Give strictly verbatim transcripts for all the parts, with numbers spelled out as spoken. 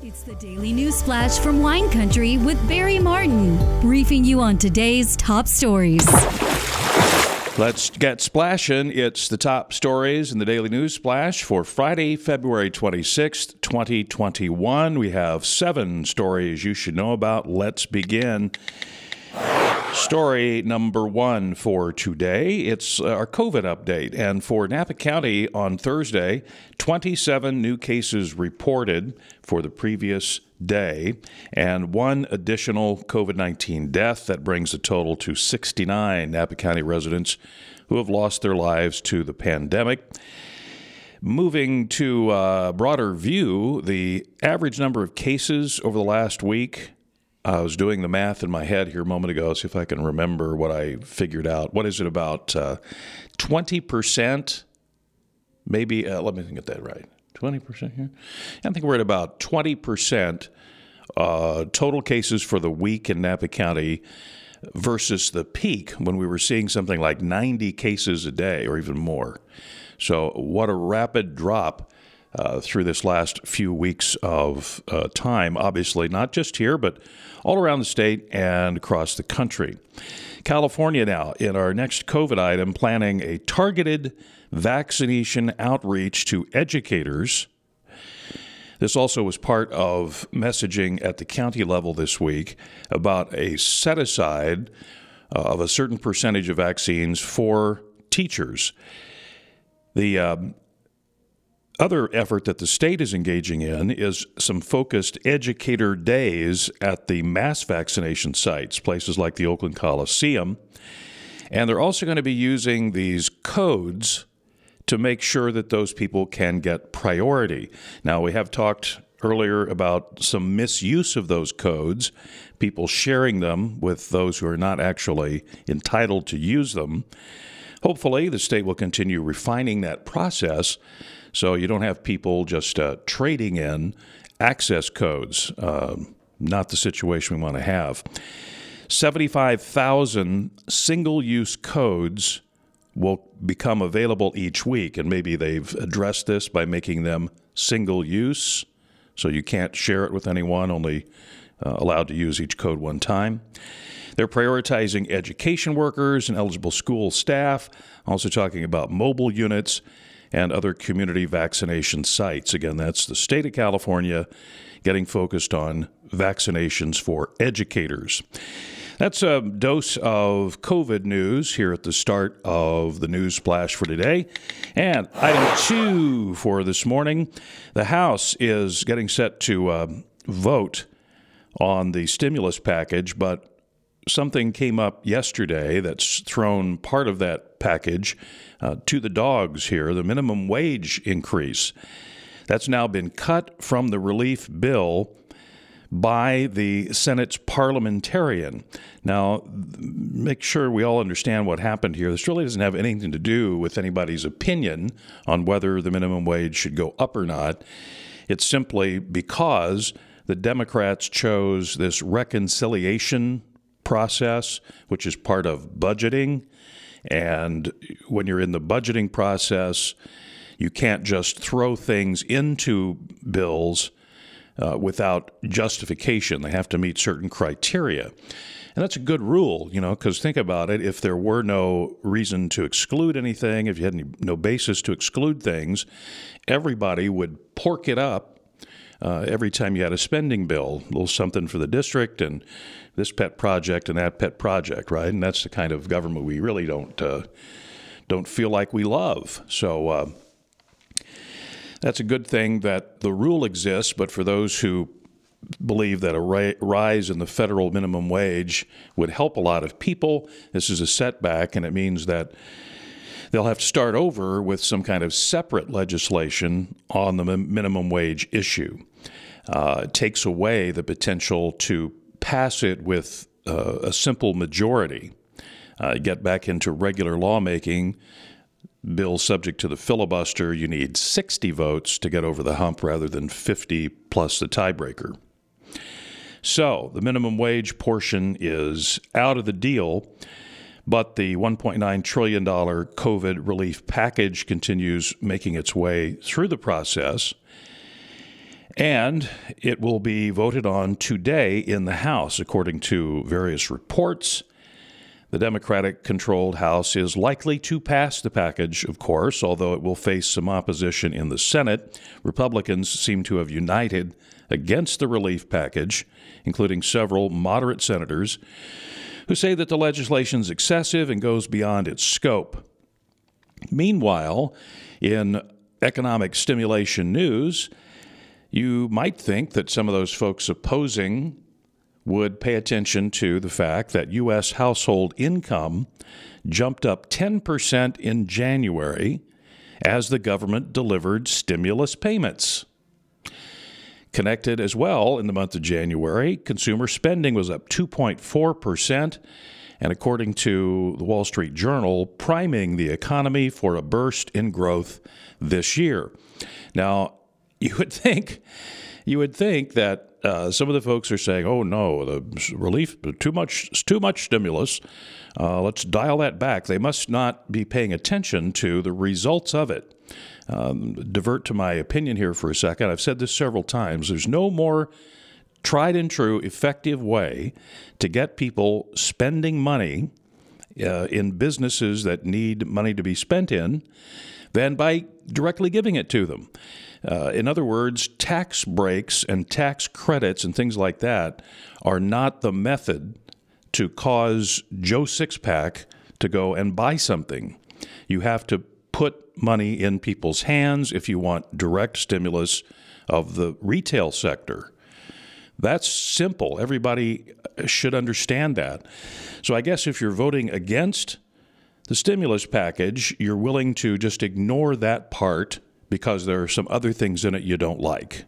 It's the Daily News Flash from Wine Country with Barry Martin, briefing you on today's top stories. Let's get splashing. It's the top stories in the Daily News Flash for Friday, February twenty-sixth, twenty twenty-one. We have seven stories you should know about. Let's begin. Story number one for today, it's our COVID update. And for Napa County on Thursday, twenty-seven new cases reported for the previous day and one additional COVID nineteen death. That brings the total to sixty-nine Napa County residents who have lost their lives to the pandemic. Moving to a broader view, the average number of cases over the last week, I was doing the math in my head here a moment ago, see if I can remember what I figured out. What is it, about uh, twenty percent? Maybe, uh, let me get that right. twenty percent here? I think we're at about twenty percent uh, total cases for the week in Napa County versus the peak when we were seeing something like ninety cases a day or even more. So what a rapid drop Uh, through this last few weeks of uh, time, obviously not just here, but all around the state and across the country. California now, in our next COVID item, planning a targeted vaccination outreach to educators. This also was part of messaging at the county level this week about a set-aside uh, of a certain percentage of vaccines for teachers. The um, other effort that the state is engaging in is some focused educator days at the mass vaccination sites, places like the Oakland Coliseum. And they're also going to be using these codes to make sure that those people can get priority. Now, we have talked earlier about some misuse of those codes, people sharing them with those who are not actually entitled to use them. Hopefully, the state will continue refining that process so you don't have people just uh, trading in access codes. Uh, not the situation we want to have. seventy-five thousand single-use codes will become available each week, and maybe they've addressed this by making them single-use, so you can't share it with anyone, only uh, allowed to use each code one time. They're prioritizing education workers and eligible school staff, also talking about mobile units and other community vaccination sites. Again, that's the state of California getting focused on vaccinations for educators. That's a dose of COVID news here at the start of the news flash for today. And item two for this morning, the House is getting set to uh, vote on the stimulus package, but something came up yesterday that's thrown part of that package uh, to the dogs here, the minimum wage increase. That's now been cut from the relief bill by the Senate's parliamentarian. Now, make sure we all understand what happened here. This really doesn't have anything to do with anybody's opinion on whether the minimum wage should go up or not. It's simply because the Democrats chose this reconciliation process, which is part of budgeting. And when you're in the budgeting process, you can't just throw things into bills uh, without justification. They have to meet certain criteria. And that's a good rule, you know, because think about it. If there were no reason to exclude anything, if you had any, no basis to exclude things, everybody would pork it up uh, every time you had a spending bill, a little something for the district and this pet project and that pet project, right? And that's the kind of government we really don't uh, don't feel like we love. So uh, that's a good thing that the rule exists, but for those who believe that a ri- rise in the federal minimum wage would help a lot of people, this is a setback, and it means that they'll have to start over with some kind of separate legislation on the min- minimum wage issue. Uh, it takes away the potential to pass it with uh, a simple majority, uh, get back into regular lawmaking. Bills subject to the filibuster, you need sixty votes to get over the hump rather than fifty plus the tiebreaker. So the minimum wage portion is out of the deal, but the one point nine trillion dollars COVID relief package continues making its way through the process. And it will be voted on today in the House, according to various reports. The Democratic-controlled House is likely to pass the package, of course, although it will face some opposition in the Senate. Republicans seem to have united against the relief package, including several moderate senators who say that the legislation is excessive and goes beyond its scope. Meanwhile, in economic stimulation news, you might think that some of those folks opposing would pay attention to the fact that U S household income jumped up ten percent in January as the government delivered stimulus payments. Connected as well in the month of January, consumer spending was up two point four percent, and according to the Wall Street Journal, priming the economy for a burst in growth this year. Now, you would think, you would think that uh, some of the folks are saying, "Oh no, the relief too much, too much stimulus. Uh, let's dial that back." They must not be paying attention to the results of it. Um, divert to my opinion here for a second. I've said this several times. There's no more tried and true, effective way to get people spending money uh, in businesses that need money to be spent in than by directly giving it to them. Uh, in other words, tax breaks and tax credits and things like that are not the method to cause Joe Sixpack to go and buy something. You have to put money in people's hands if you want direct stimulus of the retail sector. That's simple. Everybody should understand that. So I guess if you're voting against the stimulus package, you're willing to just ignore that part because there are some other things in it you don't like.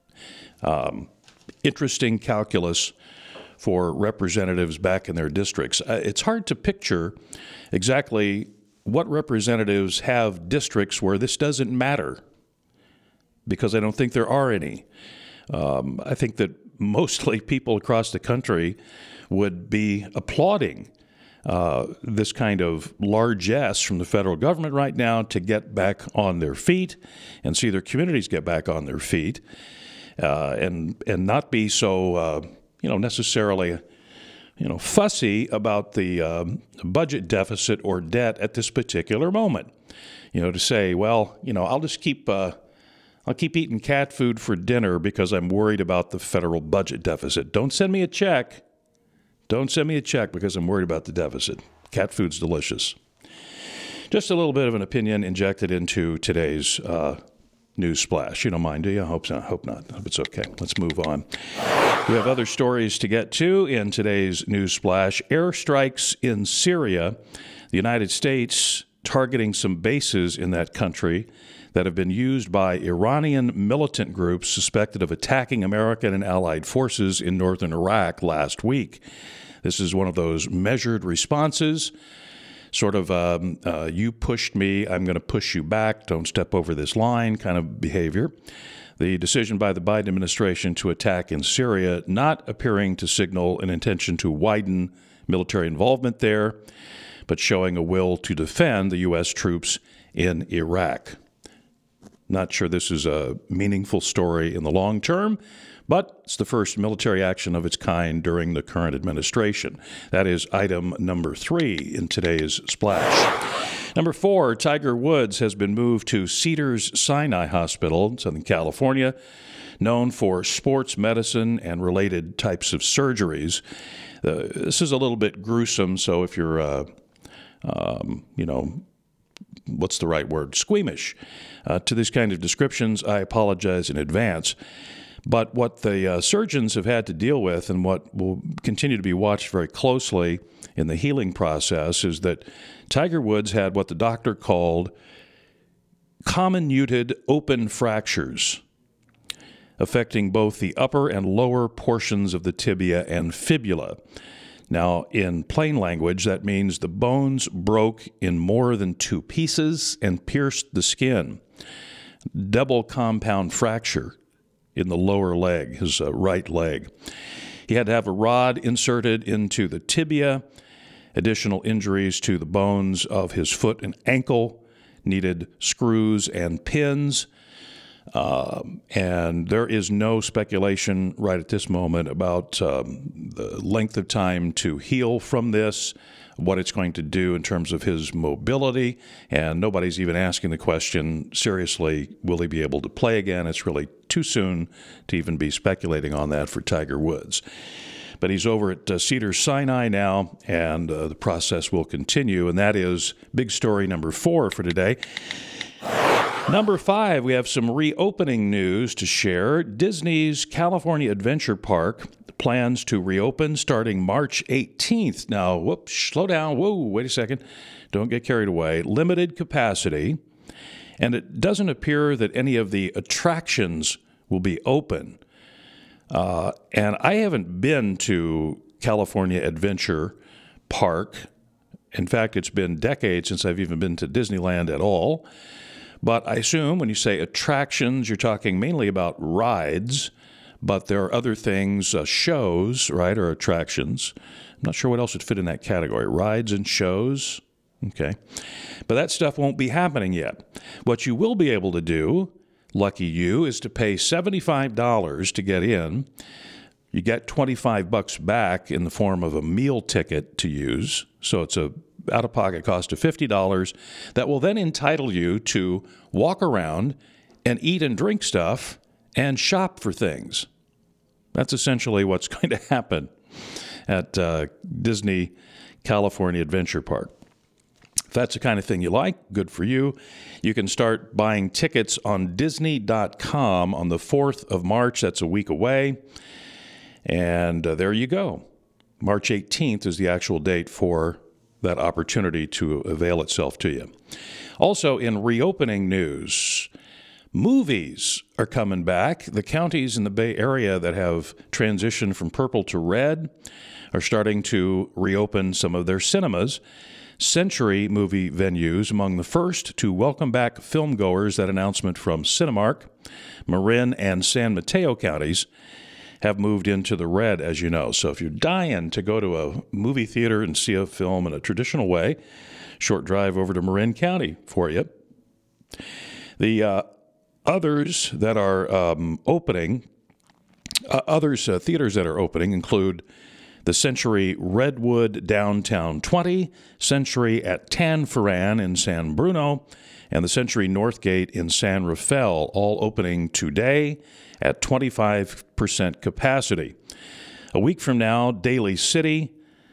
Um, interesting calculus for representatives back in their districts. Uh, it's hard to picture exactly what representatives have districts where this doesn't matter, because I don't think there are any. Um, I think that mostly people across the country would be applauding uh, this kind of largesse from the federal government right now to get back on their feet and see their communities get back on their feet, uh, and and not be so uh, you know necessarily you know fussy about the um, budget deficit or debt at this particular moment. You know, to say, well, you know, I'll just keep. Uh, I'll keep eating cat food for dinner because I'm worried about the federal budget deficit. Don't send me a check. Don't send me a check because I'm worried about the deficit. Cat food's delicious. Just a little bit of an opinion injected into today's uh, news splash. You don't mind, do you? I hope so. I hope not. I hope it's okay. Let's move on. We have other stories to get to in today's news splash. Airstrikes in Syria. The United States targeting some bases in that country that have been used by Iranian militant groups suspected of attacking American and allied forces in northern Iraq last week. This is one of those measured responses, sort of um, uh, you pushed me, I'm going to push you back, don't step over this line kind of behavior. The decision by the Biden administration to attack in Syria not appearing to signal an intention to widen military involvement there, but showing a will to defend the U S troops in Iraq. Not sure this is a meaningful story in the long term, but it's the first military action of its kind during the current administration. That is item number three in today's splash. Number four, Tiger Woods has been moved to Cedars-Sinai Hospital in Southern California, known for sports medicine and related types of surgeries. Uh, this is a little bit gruesome, so if you're, uh, um, you know, what's the right word? Squeamish uh, to these kind of descriptions, I apologize in advance. But what the uh, surgeons have had to deal with, and what will continue to be watched very closely in the healing process, is that Tiger Woods had what the doctor called comminuted open fractures, affecting both the upper and lower portions of the tibia and fibula. Now, in plain language, that means the bones broke in more than two pieces and pierced the skin. Double compound fracture in the lower leg, his uh, right leg. He had to have a rod inserted into the tibia. Additional injuries to the bones of his foot and ankle, needed screws and pins. Um, and there is no speculation right at this moment about um, the length of time to heal from this, what it's going to do in terms of his mobility, and nobody's even asking the question, seriously, will he be able to play again? It's really too soon to even be speculating on that for Tiger Woods. But he's over at uh, Cedars-Sinai now, and uh, the process will continue, and that is big story number four for today. Number five, we have some reopening news to share. Disney's California Adventure Park plans to reopen starting March eighteenth. Now, whoops, slow down. Whoa, wait a second. Don't get carried away. Limited capacity. And it doesn't appear that any of the attractions will be open. Uh, and I haven't been to California Adventure Park. In fact, it's been decades since I've even been to Disneyland at all. But I assume when you say attractions, you're talking mainly about rides, but there are other things, uh, shows, right, or attractions. I'm not sure what else would fit in that category. Rides and shows, okay. But that stuff won't be happening yet. What you will be able to do, lucky you, is to pay seventy-five dollars to get in. You get twenty-five bucks back in the form of a meal ticket to use, so it's a out-of-pocket cost of fifty dollars that will then entitle you to walk around and eat and drink stuff and shop for things. That's essentially what's going to happen at uh, Disney California Adventure Park. If that's the kind of thing you like, good for you. You can start buying tickets on Disney dot com on the fourth of March. That's a week away. And uh, there you go. March eighteenth is the actual date for that opportunity to avail itself to you. Also, in reopening news, movies are coming back. The counties in the Bay Area that have transitioned from purple to red are starting to reopen some of their cinemas. Century movie venues among the first to welcome back filmgoers. That announcement from Cinemark. Marin and San Mateo counties have moved into the red, as you know. So if you're dying to go to a movie theater and see a film in a traditional way, short drive over to Marin County for you. The uh, others that are um, opening, uh, others uh, theaters that are opening include the Century Redwood Downtown twenty, Century at Tanforan in San Bruno, and the Century Northgate in San Rafael, all opening today at twenty-five percent capacity. A week from now, Daly City,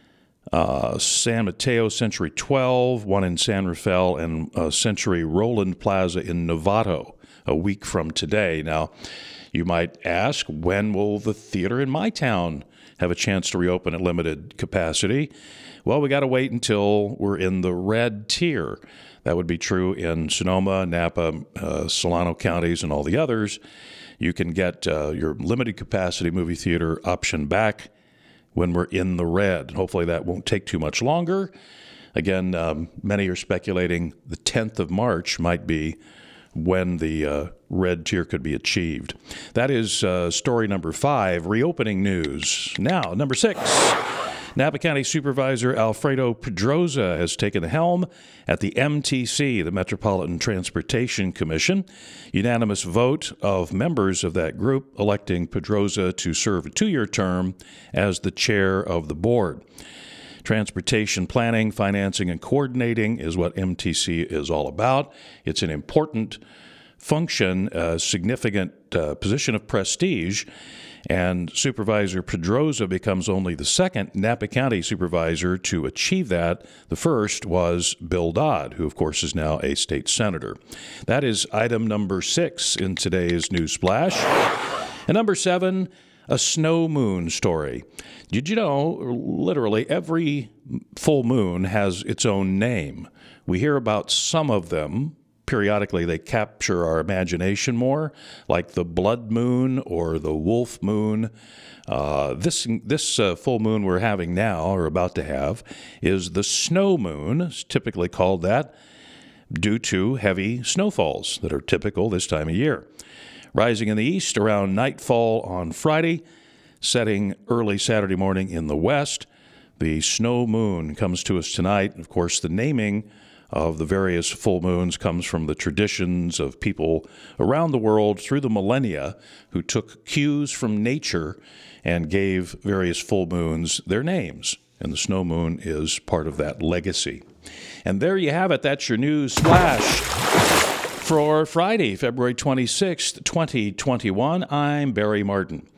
uh, San Mateo Century twelve, one in San Rafael, and uh, Century Roland Plaza in Novato, a week from today. Now, you might ask, when will the theater in my town have a chance to reopen at limited capacity? Well, we got to wait until we're in the red tier. That would be true in Sonoma, Napa, uh, Solano counties, and all the others. You can get uh, your limited capacity movie theater option back when we're in the red. Hopefully that won't take too much longer. Again, um, many are speculating the tenth of March might be when the uh, red tier could be achieved. That is uh, story number five, reopening news. Now, number six. Napa County Supervisor Alfredo Pedroza has taken the helm at the M T C, the Metropolitan Transportation Commission. Unanimous vote of members of that group electing Pedroza to serve a two-year term as the chair of the board. Transportation planning, financing, and coordinating is what M T C is all about. It's an important function, a significant uh, position of prestige, and Supervisor Pedroza becomes only the second Napa County supervisor to achieve that. The first was Bill Dodd, who, of course, is now a state senator. That is item number six in today's News Splash. And number seven, a snow moon story. Did you know, literally every full moon has its own name? We hear about some of them. Periodically, they capture our imagination more, like the blood moon or the wolf moon. Uh, this this uh, full moon we're having now, or about to have, is the snow moon. It's typically called that due to heavy snowfalls that are typical this time of year. Rising in the east around nightfall on Friday, setting early Saturday morning in the west. The snow moon comes to us tonight. Of course, the naming of the various full moons comes from the traditions of people around the world through the millennia who took cues from nature and gave various full moons their names. And the snow moon is part of that legacy. And there you have it. That's your news flash for Friday, February twenty-sixth, twenty twenty-one. I'm Barry Martin.